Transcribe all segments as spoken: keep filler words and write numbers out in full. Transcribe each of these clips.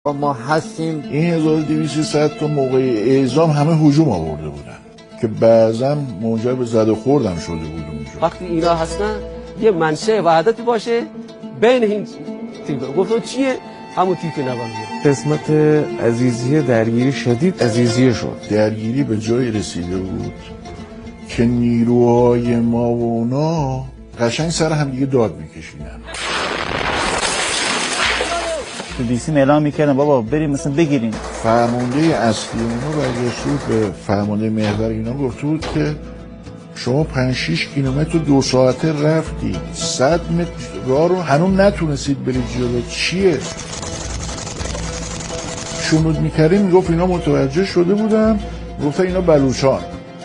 ما هستیم. این هزار و دویست تا صد تا موقع اعزام همه هجوم آورده بودن که بعضا منجر به زد و خوردم شده بود اونجا. وقتی اینا هستن یه منشأ وحدتی باشه بین این تیپ. گفتم چیه؟ همون تیپ نوانیه. قسمت عزیزیه درگیری شدید عزیزیه شد. درگیری به جای رسیده بود که نیروهای ما و اونا قشنگ سر هم دیگه داد میکشیدن. تو دیسی اعلام میکردن بابا بریم مثلا بگیریم. فرمانده اصلی اونا برگشت بود به فرمانده محور اینا گفته بود که شما پنج شش کیلومتر دو ساعته رفتید، صد متر راه رو هنوز نتونستید برید جلو. چیه؟ شنود میکردیم میگفت اینا متوجه شده بودن، گفتن اینا بلوچان.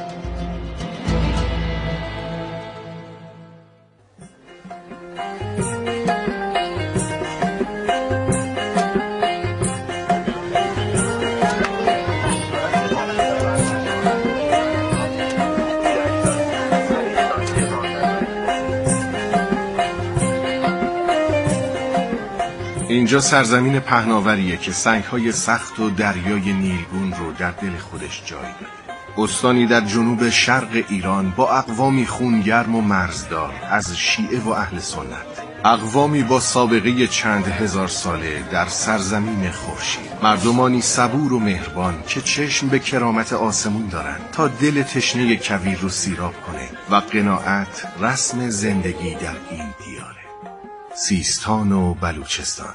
اینجا سرزمین پهناوریه که سنگ‌های سخت و دریای نیلگون رو در دل خودش جای داده. استانی در جنوب شرق ایران با اقوامی خونگرم و مرزدار از شیعه و اهل سنت. اقوامی با سابقه چند هزار ساله در سرزمین خورشید. مردمانی صبور و مهربان که چشم به کرامت آسمون دارن تا دل تشنه کویر رو سیراب کنه و قناعت رسم زندگی در این دیاره. سیستان و بلوچستان.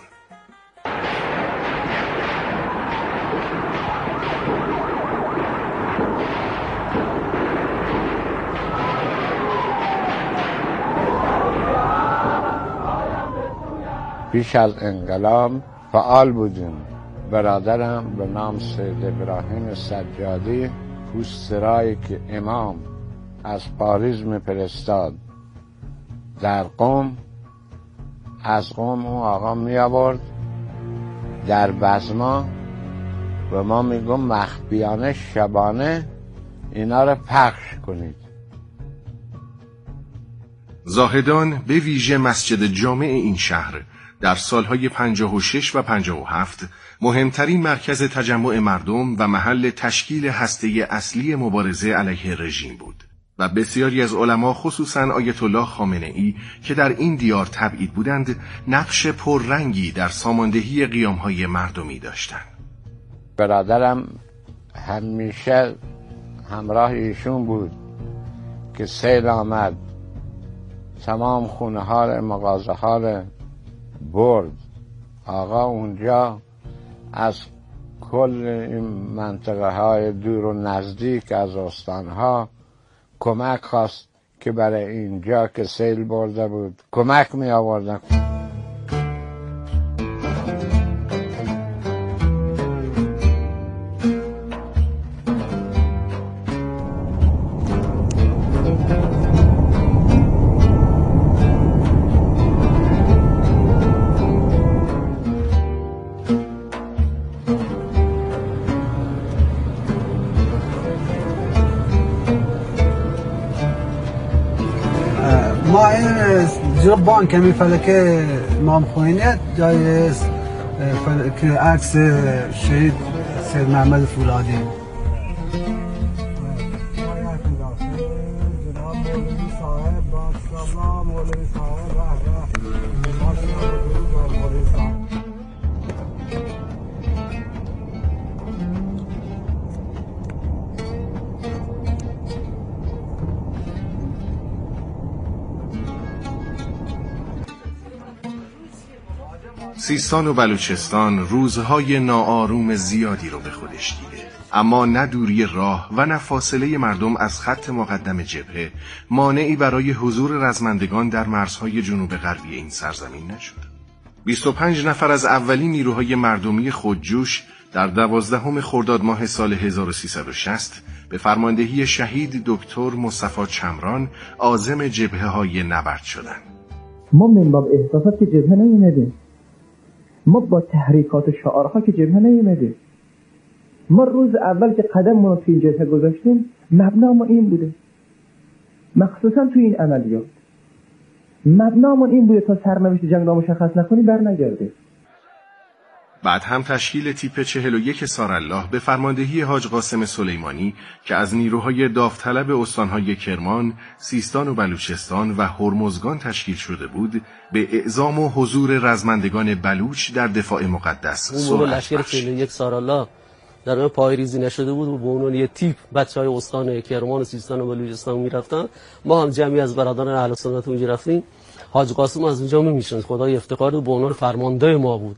پیش از انقلاب فعال بودیم. برادرم به نام سید ابراهیم سجادی پوسترایی که امام از پاریز می‌فرستاد در قم، از قم اون آقا می آورد در بزما و ما میگم مخفیانه شبانه اینا رو پخش کنید. زاهدان به ویژه مسجد جامع این شهر در سالهای پنجاه و شش و پنجاه و هفت مهمترین مرکز تجمع مردم و محل تشکیل هسته اصلی مبارزه علیه رژیم بود و بسیاری از علما خصوصاً آیت الله خامنه‌ای که در این دیار تبعید بودند نقش پررنگی در ساماندهی قیام‌های مردمی داشتند. برادرم همیشه همراه ایشون بود که سیل آمد، تمام خونه ها مغازه ها برد. آقا اونجا از کل این منطقه های دور و نزدیک از استان ها کمک خواست که برای اینجا که سیل برده بود کمک می آوردن. ما اینجا بانک همین فلکه امام خمینی جای فلکه عکس شهید سید محمد فولادی. سیستان و بلوچستان روزهای ناآروم زیادی رو به خودش دیده، اما نه دوری راه و نه فاصله مردم از خط مقدم جبهه مانعی برای حضور رزمندگان در مرزهای جنوب غربی این سرزمین نشد. بیست و پنج نفر از اولین نیروهای مردمی خودجوش در دوازدهم خرداد ماه سال هزار و سیصد و شصت به فرماندهی شهید دکتر مصطفی چمران عازم جبهه‌های نبرد شدند. ما من باب احساسات که جبهه نمی‌ایم، ما با تحریکات و شعارها که جبهه نیومده. ما روز اول که قدم رو توی جبهه گذاشتیم مبنا ما این بوده، مخصوصا توی این عملیات مبنا ما این بوده تا سرنوشت جنگ را مشخص نکنی بر نگرده. بعد هم تشکیل تیپ چهل و یک سارالله به فرماندهی حاج قاسم سلیمانی که از نیروهای داوطلب استانهای کرمان، سیستان و بلوچستان و هرمزگان تشکیل شده بود، به اعزام و حضور رزمندگان بلوچ در دفاع مقدس سرعت بخش. لشکر چهل و یک سارالله در اون پایریزی نشده بود و به عنوان یه تیپ بچهای استان کرمان و سیستان و بلوچستان میرفتن. ما هم جمعی از برادران اهل سنت اونجا رفتیم. حاج قاسم از اونجا میشناخت، خدای افتخار بود، به عنوان فرمانده ما بود.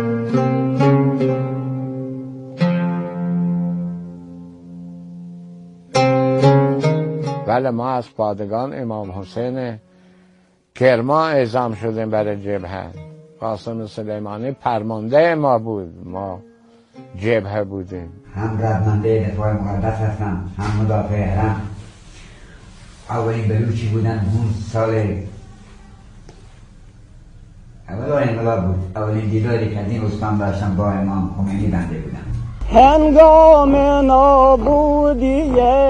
بله، ما از پادگان امام حسین کرمان اعزام شدیم برای جبهه. قاسم سلیمانی فرمانده ما بود، ما جبهه بودیم. هم رزمنده دفاع مقدس هستم، هم مدافع حرم. اولین بلوچی بودن اون سال اول انقلاب بود. اولین دیداری که از این استان داشتم با امام خمینی بنده بودم. هنگام نابودی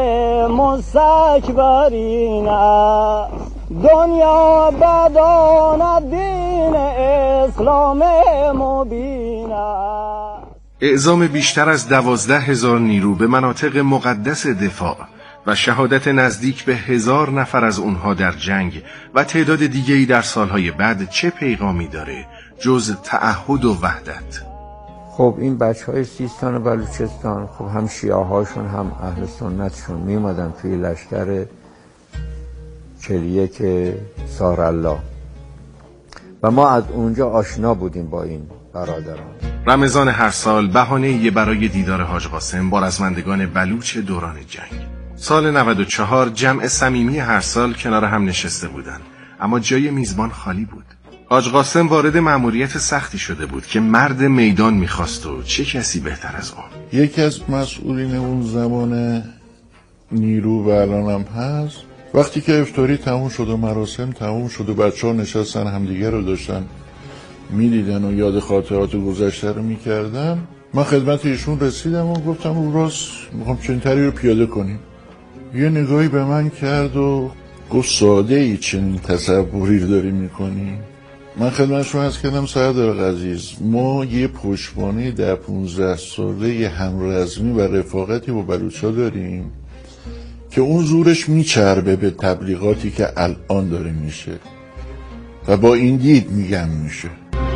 مستکبرین است، دنیا بداند دین اسلام مبین است. اعزام بیشتر از دوازده هزار نیرو به مناطق مقدس دفاع و شهادت نزدیک به هزار نفر از اونها در جنگ و تعداد دیگه‌ای در سالهای بعد چه پیغامی داره جز تعهد و وحدت؟ خب این بچه های سیستان و بلوچستان، خب هم شیعه هاشون هم اهل سنتشون می اومدن توی لشکر چهل و یک سارالله و ما از اونجا آشنا بودیم با این برادران. رمضان هر سال بهانه‌ای برای دیدار حاج قاسم با رزمندگان بلوچ دوران جنگ. سال نود و چهار جمع صمیمی هر سال کنار هم نشسته بودن، اما جای میزبان خالی بود. حاج قاسم وارد مأموریت سختی شده بود که مرد میدان میخواست و چه کسی بهتر از اون. یکی از مسئولین اون زمان نیرو و الان هم هست. وقتی که افطاری تموم شد و مراسم تموم شد و بچه ها نشستن همدیگه رو داشتن میدیدن و یاد خاطرات گذشته رو میکردن، من خدمت ایشون رسیدم و گفتم او راست میخوام چنین تری رو پیاده کنیم. یه نگاهی به من کرد و گفت ساده ای چنین تصوری رو داری میکنی؟ من خدمتشون هست کردم سردار عزیز، ما یه پشتوانه ده پونزده ساله همرزمی و رفاقتی با بلوچا داریم که اون زورش میچربه به تبلیغاتی که الان داره میشه و با این دید میگم میشه.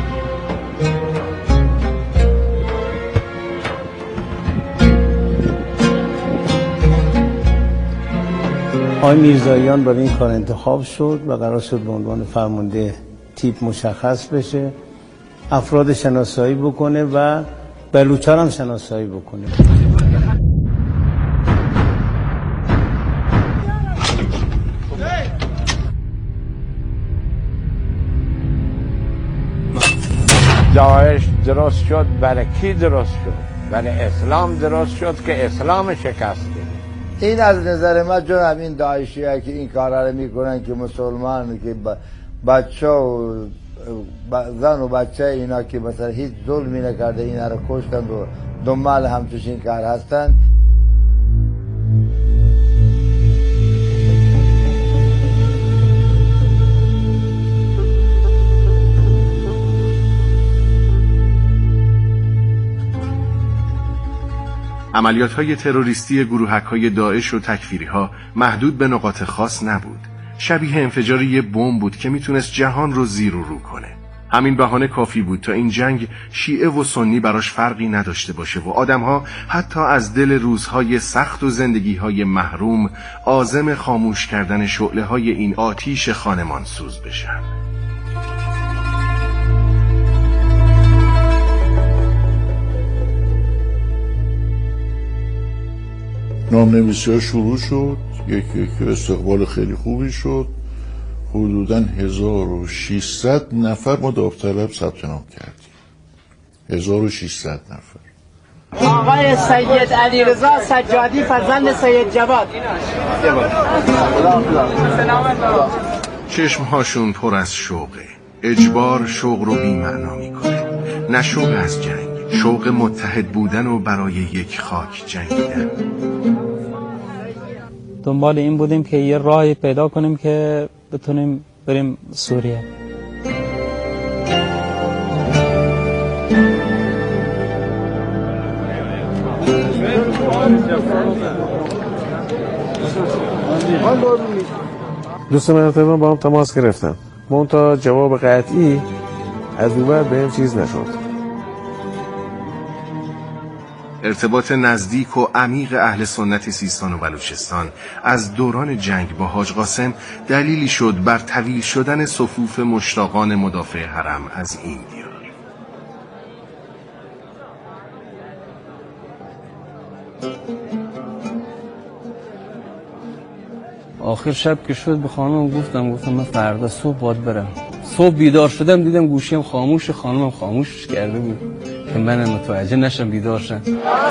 آقای میرزاییان برای این کار انتخاب شد و قرار شد به عنوان فرمانده تیپ مشخص بشه، افراد شناسایی بکنه و بلوچان هم شناسایی بکنه. داعش درست شد برای کی درست شد؟ برای اسلام درست شد که اسلام شکسته. این از نظر من جون همین داعشی ها که این کارا رو میکنن که مسلمان که بچه و زن و بچه اینا که مثلا هیچ ظلمی نکرده اینا رو کشتن و دنبال همچوش این کار هستن. عملیات‌های تروریستی گروهک‌های داعش و تکفیری‌ها محدود به نقاط خاص نبود. شبیه انفجار یه بمب بود که میتونست جهان رو زیر و رو کنه. همین بهانه کافی بود تا این جنگ شیعه و سنی براش فرقی نداشته باشه و آدم‌ها حتی از دل روزهای سخت و زندگی‌های محروم عازم خاموش کردن شعله‌های این آتیش خانمانسوز بشن. نام‌نویسی ها شروع شد، یکی یکی استقبال خیلی خوبی شد. حدوداً هزار و ششصد نفر ما داوطلب ثبت نام کردیم. هزار و ششصد نفر. آقای سید علیرضا سجادی فرزند سید جواد. چشمهاشون پر از شوقه. اجبار شوق رو بی‌معنا میکنه. نه شوق از جنگ، شوق متحد بودن و برای یک خاک جنگیدن. دنبال این بودیم که یه راهی پیدا کنیم که بتونیم بریم سوریه. دوست مرتبه با هم تماس گرفتم، منتها جواب قطعی از اون ور بهم چیز نشد. ارتباط نزدیک و عمیق اهل سنت سیستان و بلوچستان از دوران جنگ با حاج قاسم دلیلی شد بر طویل شدن صفوف مشتاقان مدافع حرم از این دیار. آخر شب که شد به خانم گفتم گفتم من فردا صبح باید برم. صبح بیدار شدم دیدم گوشیم خاموش، خانمم خاموشش کرده بود که منم متوجه نشم بیدار شم.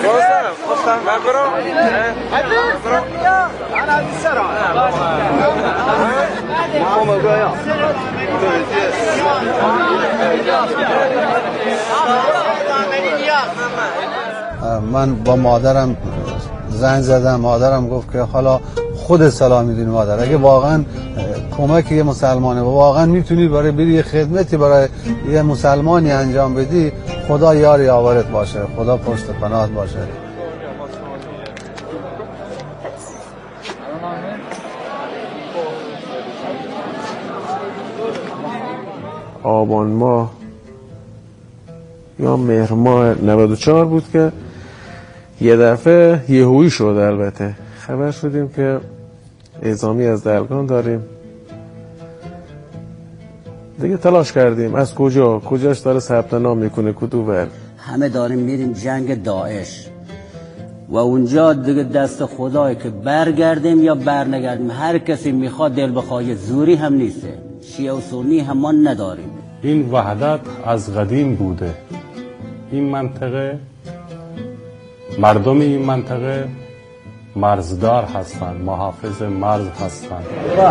من با مادرم زنگ زدم، مادرم گفت که حالا خود سلام میدونی مادر، اگه واقعا کمک یه مسلمانه و واقعا میتونی برای بری یه خدمتی برای یه مسلمانی انجام بدی، خدا یاری یاورت باشه، خدا پشت پناهت باشه. آبان ماه یا مهر ماه نود و چهار بود که یه دفعه یهویی شد. البته خبر شدیم که اعزامی از دلگان داریم. دیگه تلاش کردیم از کجا کجاش داره ثبت نام میکنه کدوم. همه داریم میریم جنگ داعش و اونجا دیگه دست خدای که برگردیم یا برنگردیم. هر کسی میخواد دل بخواه، زوری هم نیسته، شیعه و سنی هم ما نداریم. این وحدت از قدیم بوده. این منطقه، مردم این منطقه مرزدار هستند، محافظ مرز هستند.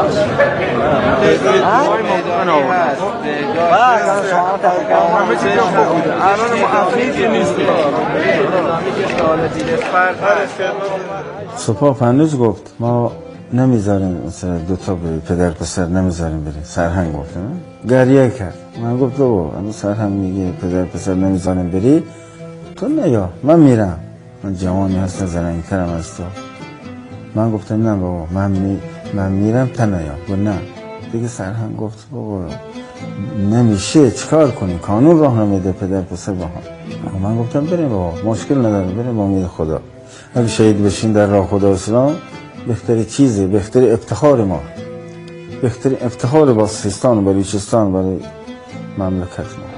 سپاه فنوز گفت ما نمیذاریم مثلا دو تا پدر پسر نمیذاریم بریم. سرهنگ گفت گریه کرد. من گفت بابا اما سرهنگ میگه پدر پسر نمیذاریم بری، تو نیا من میرم، من جوانی هستم زرنگ‌ترم از تو. من گفتم نه بابا من, می... من میرم تا نیا. گفت نه دیگه. سرهنگ گفت بابا نمیشه، چیکار کنی، قانون راه نمیده پدر پسر با هم. من گفتم بریم بابا مشکل نداره، بریم با امید خدا. اگه شهید بشین در راه خدا و اسلام بهتری چیزه، بهتری افتخار ما، بهتری افتخار با سیستان و بلوچستان برای مملکت ما.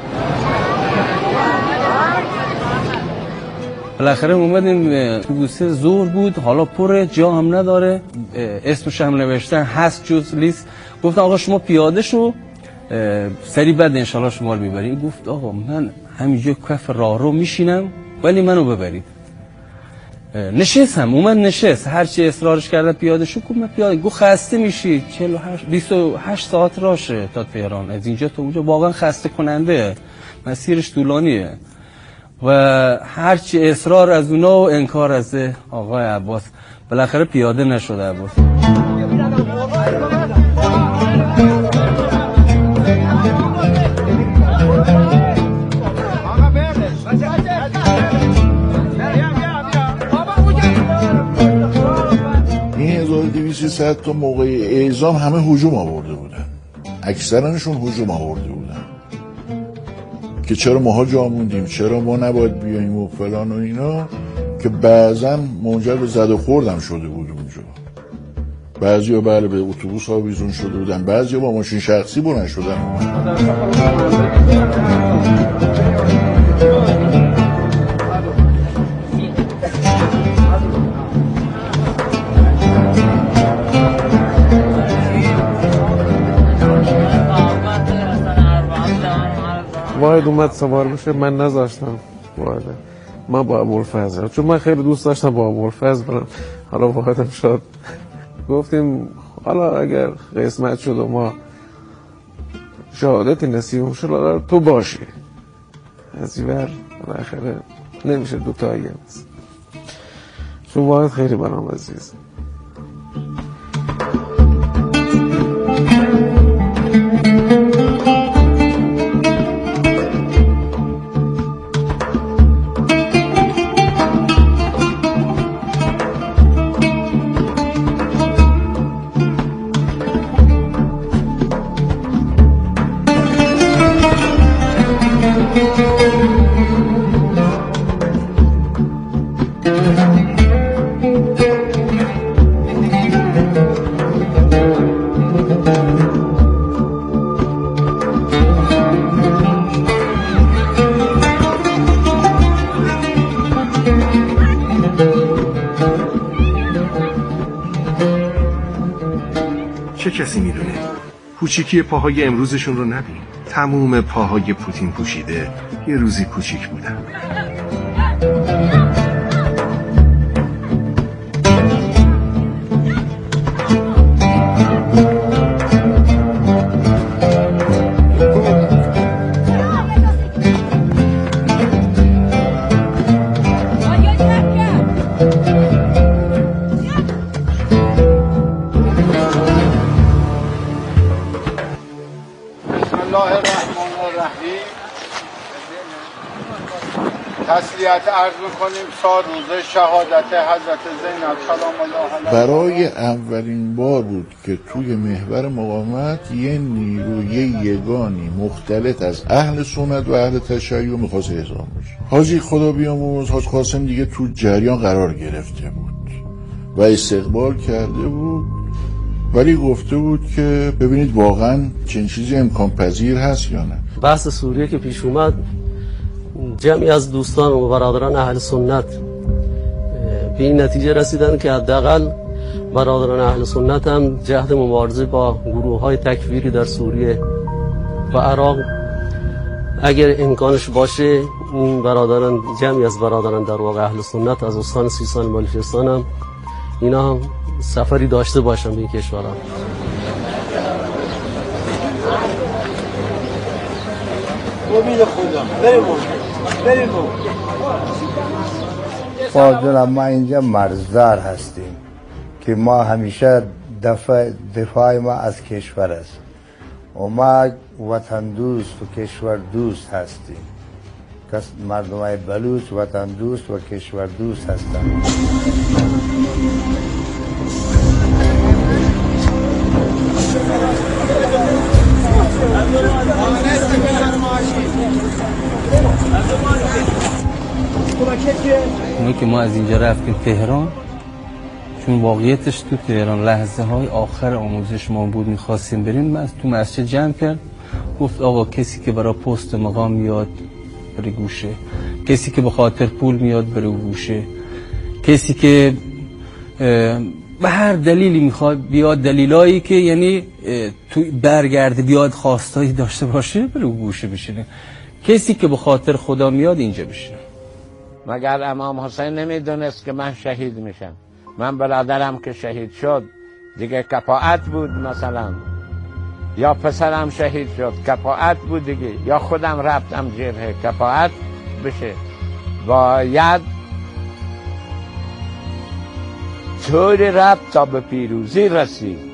بالاخره اومدیم بوسه زور بود، حالا پر جا هم نداره، اسمش هم نوشتن هست جز لیست. گفتم آقا شما پیاده شو سری بعد انشالله شما رو میبریم. گفت آقا من همینجا کف راه رو میشینم ولی منو ببرید. نشستم، اومد نشست، هرچی اصرارش کردن پیاده شو. گفت من پیاده. گفت خسته میشی، چهل و هشت بیست و هشت ساعت راشه تا تهران، از اینجا تا اونجا واقعا خسته کننده، مسیرش طولانیه. و هرچی اصرار از اونا و انکار از آقای عباس، بالاخره پیاده نشد عباس. این هزار و دویست سیصد تا موقع اعزام همه هجوم آورده بودن، اکثرانشون هجوم آورده بودن که چرا ماها جا موندیم، چرا ما نباید بیاییم و فلان و اینا، که بعضا منجر به زد و خوردم شده بود اونجا. بعضی ها بله به اتوبوس آویزون شده بودن، بعضی ها با ماشین شخصی بلند شدن. واحد اومد سوار بشه، من نذاشتم واحد، من با ابوالفضل، چون من خیلی دوست داشتم با ابوالفضل برم. حالا واحدم شد، گفتیم حالا اگر قسمت شد و ما شهادتی نصیب شد تو باشی. از این ور بالاخره نمیشه دوتایی هم، چون واحد خیلی برام عزیز. چه کسی میدونه؟ کوچیکی پاهای امروزشون رو نبین. تموم پاهای پوتین پوشیده یه روزی کوچیک بودن. تسلیت عرض میکنیم سال روز شهادت حضرت زینب سلام الله علیها. برای اولین بار بود که توی محور مقاومت یه نیروی یگانی مختلط از اهل سنت و اهل تشیع میخواست اعزام بشه. حاجی خدا بیامرز حاج قاسم دیگه تو جریان قرار گرفته بود و استقبال کرده بود، ولی گفته بود که ببینید واقعا چنین چیزی امکان پذیر هست یا نه. بحث سوریه که پیش اومد، جمعی از دوستان و برادران اهل سنت به این نتیجه رسیدن که حداقل برادران اهل سنت هم جهد مبارزه با گروه های تکفیری در سوریه و عراق اگر امکانش باشه، این برادران، جمعی از برادران در واقع اهل سنت از استان سیستان بلوچستان هم اینا هم سفری داشته باشن به این کشورها. امید خدا بریم بریم. فاضل ما اینجا مرزدار هستیم که ما همیشه دفاع, دفاع ما از کشور است و ما وطن دوست و کشور دوست هستیم. مردم های بلوچ وطن دوست و کشور دوست هستند. اونو که ما از اینجا رفتیم تهران، چون واقعیتش تو تهران لحظه های آخر آموزش ما بود، میخواستیم بریم، من تو مسجد جمع کرد، گفت آقا کسی که برای پست مقام میاد بره گوشه، کسی که به خاطر پول میاد بره گوشه، کسی که به هر دلیلی میخواد بیاد، دلیلایی که یعنی تو برگرده بیاد خواستایی داشته باشه بره گوشه بشینه، کسی که به خاطر خدا میاد اینجا بشینه. مگر امام حسین نمیدونست که من شهید میشم؟ من برادرم که شهید شد دیگه کفایت بود مثلا، یا پسرم شهید شد کفایت بود دیگه، یا خودم رفتم جبهه کفایت بشه. باید طوری رفت تا به پیروزی رسید.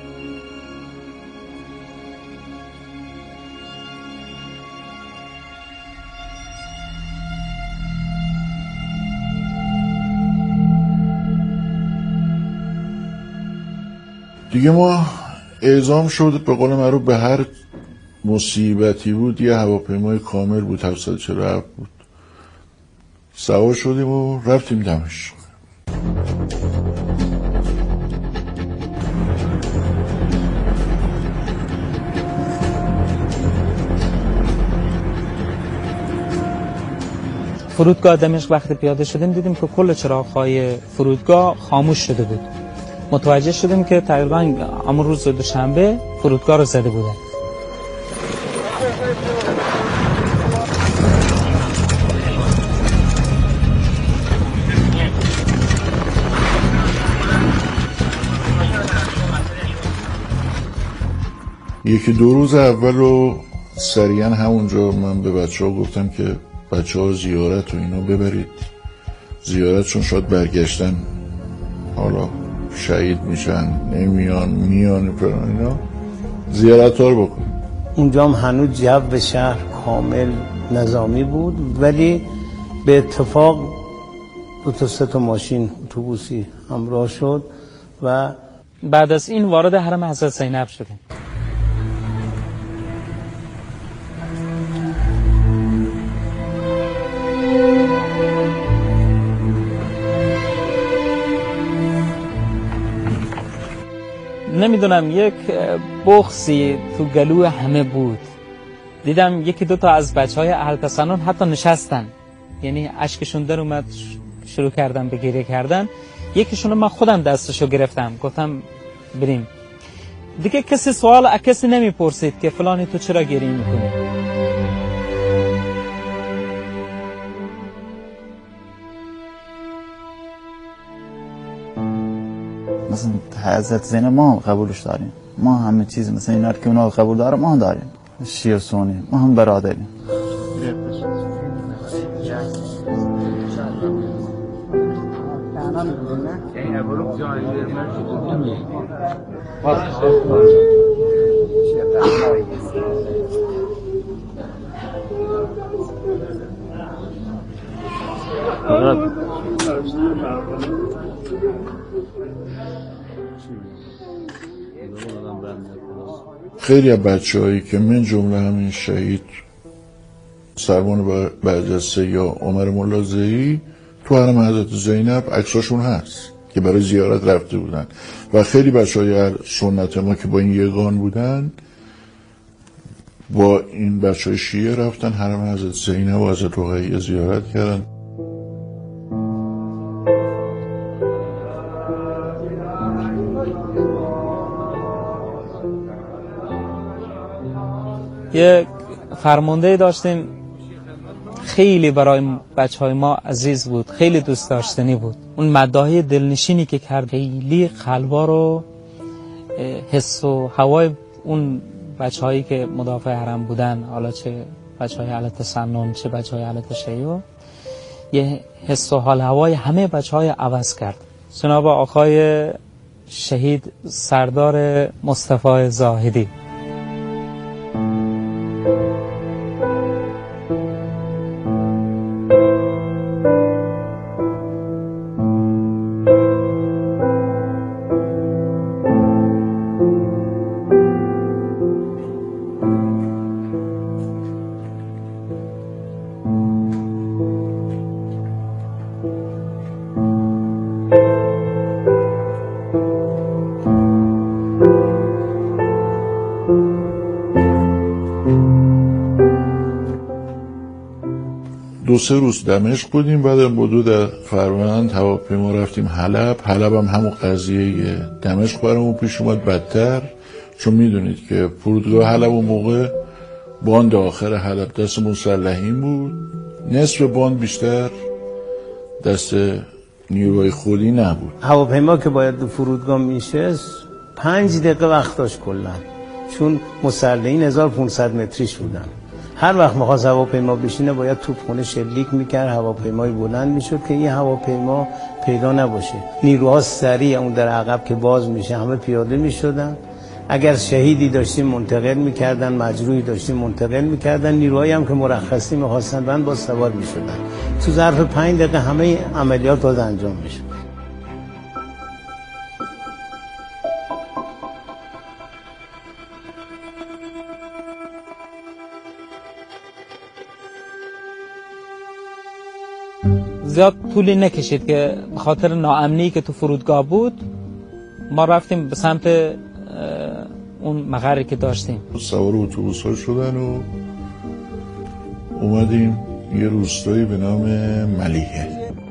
دیگه ما اعزام شد، به قول معروف به هر مصیبتی بود یه هواپیمای کامل بود، هفتصد و چهل و هفت بود، سوار شدیم و رفتیم دمشق. فرودگاه دمشق وقتی پیاده شدیم دیدیم که کل چراغ‌های فرودگاه خاموش شده بود. متوجه شدیم که تقریبا همون روز دوشنبه فرودگاه رو زده بودن. یکی دو روز اول رو سریعا همونجا من به بچه ها گفتم که بچه ها زیارت و اینا ببرید، زیارت چون شاید برگشتن حالا شهید میشن نمیان میان فران اینا، زیارت ها رو بکن. اونجا هم هنوز جو شهر کامل نظامی بود، ولی به اتفاق دو تا سه تا ماشین اتوبوسی همراه شد و بعد از این وارد حرم حضرت زینب شدیم. نمیدونم یک بغضی تو گلو همه بود. دیدم یکی دو تا از بچه های اهل تسنن حتی نشستن، یعنی اشکشون در اومد، شروع کردن به گریه کردن. یکیشون من خودم دستشو گرفتم، گفتم بریم. دیگه کسی سوال از کسی نمیپرسید که فلانی تو چرا گریه میکنی. مثلا حضرت زینب ما هم قبولش داریم، ما همه چیز مثلا اینا که اونا قبول داره ما هم داریم، شیعه سنی ما هم برادریم. خیلی از بچه هایی که من جمله همین شهید سرمان برجسته یا عمر ملازعی تو حرم حضرت زینب عکساشون هست که برای زیارت رفته بودن و خیلی بچه های سنت ما که با این یگان بودن با این بچه های شیعه رفتن حرم حضرت زینب و حضرت رقیه زیارت کردن. یک فرمانده داشتیم خیلی برای بچه های ما عزیز بود، خیلی دوست داشتنی بود. اون مداحی دلنشینی که کرد خیلی قلبا رو حس و هوای اون بچه هایی که مدافع حرم بودن، حالا چه بچه های اهل تسنن چه بچه های اهل تشیع، یه حس و حال هوای همه بچه های عوض کرد. جناب آقای شهید سردار مصطفی زاهدی دو سه روز دمشق بودیم، بعد حدود فروند هواپیما رفتیم حلب. حلب هم همون قضیه دمشق برامون پیش اومد بدتر، چون میدونید که فرودگاه حلب اون موقع باند آخر حلب دست مسلحین بود، نصف باند بیشتر دست نیروهای خودی نبود. هواپیما که باید دو فرودگاه میشست پنج دقیقه وقت داشت کلا، چون مسلحین هزار و پانصد متریش بودن. هر وقت می‌خواست هواپیما بشینه باید توپخانه شلیک میکرد، هواپیمای بلند میشد که این هواپیما پیدا نباشه. نیروها سریع اون در عقب که باز میشه همه پیاده میشدن. اگر شهیدی داشتیم منتقل میکردن، مجروحی داشتیم منتقل میکردن. نیروهایی هم که مرخصی می‌خواستن بند با سوار میشدن. تو ظرف پنج دقیقه همه عملیات باید انجام میشه. زیاد طولی نکشید که به خاطر ناامنی که تو فرودگاه بود ما رفتیم به سمت اون مقری که داشتیم. سوار اتوبوس ها شدن و اومدیم یه روستایی به نام ملیحه.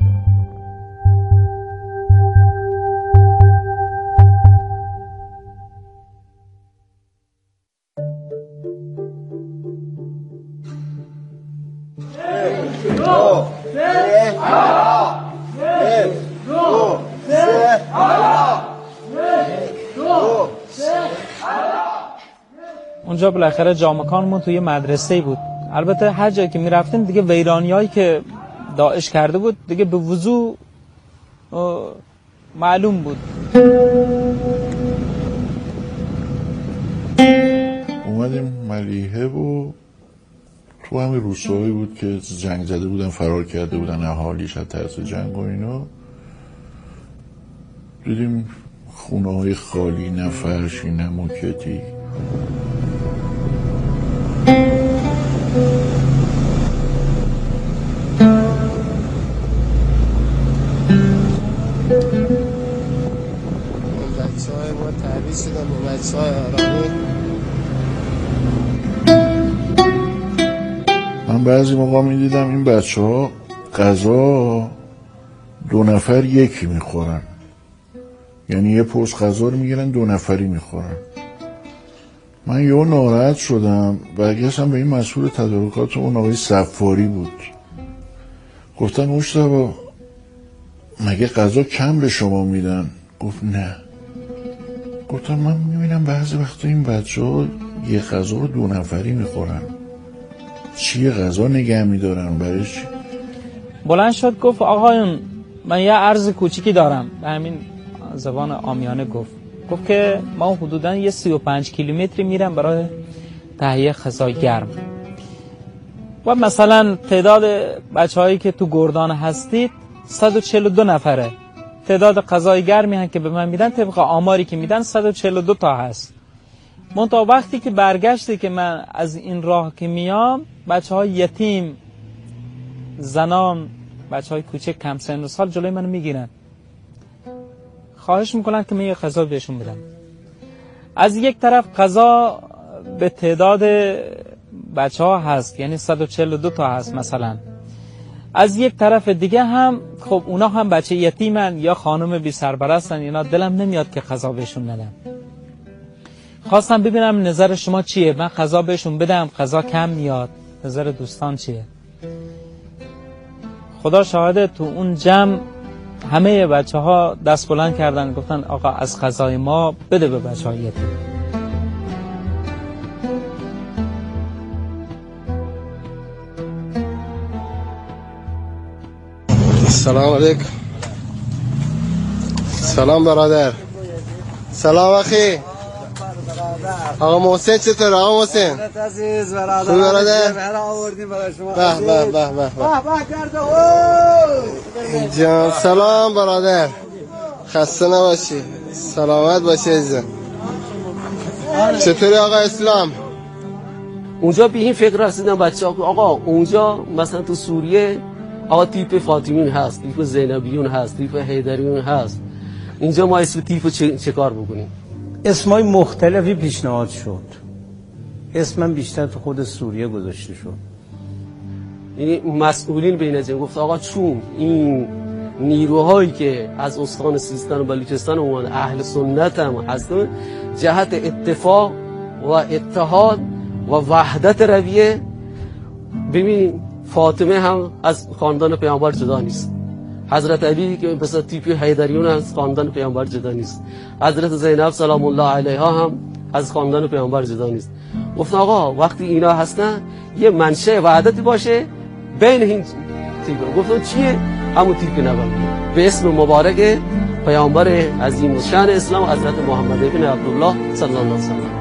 اونجا بالاخره جامکانمون توی مدرسه‌ای بود. البته هر جایی که می‌رفتیم دیگه ویرانیایی که داعش کرده بود دیگه به وضوح معلوم بود. اومدیم ملیحه و تو همین روستایی بود که جنگ زده بودن، فرار کرده بودن اهالیش از ترس جنگ و اینا. دیدیم خونه های خالی، نه فرشی نه موکتی. بچه های ما تحویل شدن با بچه های آرامی. من بعضی موقع می دیدم این بچه ها غذا دو نفر یکی میخورن، یعنی یه پرس غذا رو میگیرن دو نفری میخورن. من یه ناراحت شدم برگشتم به این مسئول تدارکات اون آقای صفاری بود. گفتن مجتبی مگه غذا کم به شما میدن؟ گفت نه. گفتم من میبینم بعضی وقتا این بچه ها یه غذا رو دو نفری میخورن، چیه غذا نگه میدارن برای چی؟ بلند شد گفت آقایون من یه عرض کوچیکی دارم، به همین زبان عامیانه گفت گفت که ما حدوداً یه سی و پنج کیلومتری میرم برای تهیه غذای گرم و مثلا تعداد بچه هایی که تو گردان هستید صد و چهل و دو نفره، تعداد غذای گرمی هم که به من میدن طبق آماری که میدن صد و چهل و دو تا هست. منتها وقتی که برگشتی که من از این راه که میام بچه های یتیم، زنان، بچه های کوچک کم سن و سال جلوی منو میگیرن، خواهش میکنن که من یه غذا بهشون بدم. از یک طرف غذا به تعداد بچه ها هست، یعنی صد و چهل و دو تا هست مثلا. از یک طرف دیگه هم خب اونا هم بچه یتیمن یا خانم بی سرپرستن، اینا دلم نمیاد که غذا بهشون بدم. خواستم ببینم نظر شما چیه، من غذا بهشون بدم، غذا کم میاد، نظر دوستان چیه؟ خدا شاهده تو اون جمع همه بچه ها دست بلند کردن گفتن آقا از غذای ما بده به بچه های یتیم. سلام علیکم. سلام برادر. سلام اخی. آقا محسن چطور؟ آقا محسن عزیز برادر. خوبی برادر؟ برای آوردیم برای شما. به به به به به کرده. جان سلام برادر. خسته نباشی. سلامت باشی عزیزم. چطوری آقا اسلام؟ اونجا به این فکر رسیدن بچه ها آقا اونجا مثلا تو سوریه آقا تیپ فاطمیون هست، تیپ زینبیون هست، تیپ حیدریون هست، اینجا ما اسم تیپ چه, چه کار بکنیم؟ اسمای مختلفی پیشنهاد شد، اسمم بیشتر تو خود سوریه گذاشته شد. یعنی مسئولین به این نتیجه گفت آقا چون این نیروهایی که از استان سیستان و بلوچستان اومدن اهل سنت هم هستن، جهت اتفاق و اتحاد و وحدت رویه. ببین فاطمه هم از خاندان پیامبر جدا نیست، حضرت علی که مثلا تیپی حیدریون از خاندان پیامبر جدا نیست، حضرت زینب سلام الله علیها هم از خاندان پیامبر جدا نیست. گفت آقا وقتی اینا هستن یه منشأ وحدتی باشه بین این تیپ. گفتن چیه؟ همون تیپ نبوی به اسم مبارک پیامبر عظیم الشأن اسلام حضرت محمد بن عبدالله صلی الله علیه و سلم.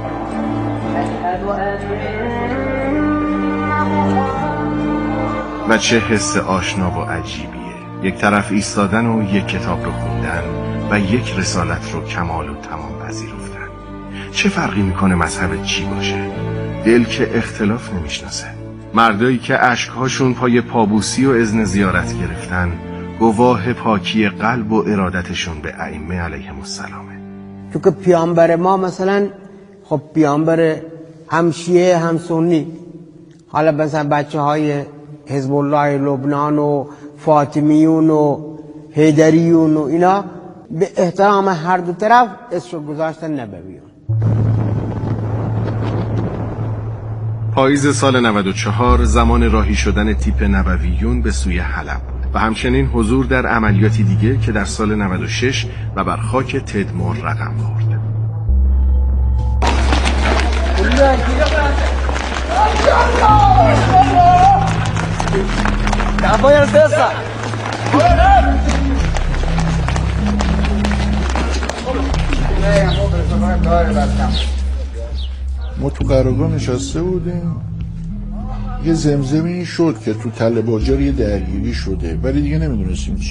و چه حس آشنا و عجیبیه، یک طرف ایستادن و یک کتاب رو خوندن و یک رسالت رو کمال و تمام پذیرفتن. چه فرقی میکنه مذهب چی باشه؟ دل که اختلاف نمیشناسه. مردایی که عشقهاشون پای پابوسی و اذن زیارت گرفتن گواه پاکی قلب و ارادتشون به ائمه علیهم السلامه. چون که پیامبر ما مثلا خب پیامبر هم شیعه هم سنی، حالا مثلا بچه های حزب الله لبنان و فاطمیون و حیدریون و اینا به احترام هر دو طرف اسم گذاشتن نبویون. پاییز سال نود و چهار زمان راهی شدن تیپ نبویون به سوی حلب و همچنین حضور در عملیاتی دیگه که در سال نود و شش و بر خاک تدمر رقم خورد. ما تو قرارگاه نشسته بودیم، یه زمزمه این شد که تو تله باجر یه درگیری شده ولی دیگه نمیدونستیم چی.